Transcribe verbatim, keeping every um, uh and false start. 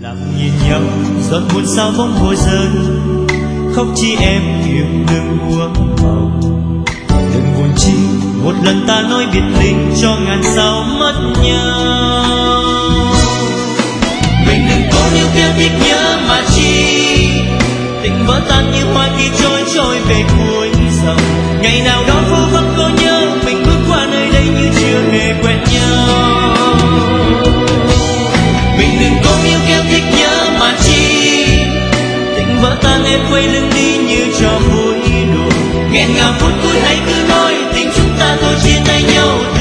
lặng nhìn nhau giọt buồn sao bóng hồi rơi, khóc chi em yêu đừng buông màu, đừng buồn chi một lần ta nói biệt ly cho ngàn sao mất nhau. Mình đừng cố níu kéo thích nhớ mà chi, tình vỡ tan như hoa khi trôi trôi về cuối dòng. Ngày nào đó phố vắng có nhớ mình bước qua nơi đây như chưa hề quen nhau. Mình đừng cố níu kéo thích nhớ mà chi, tình vỡ tan em quay lưng đi như trò vui đùa. Nghẹn ngào phút cuối hãy cứ nói tình chúng ta thôi chia tay nhau.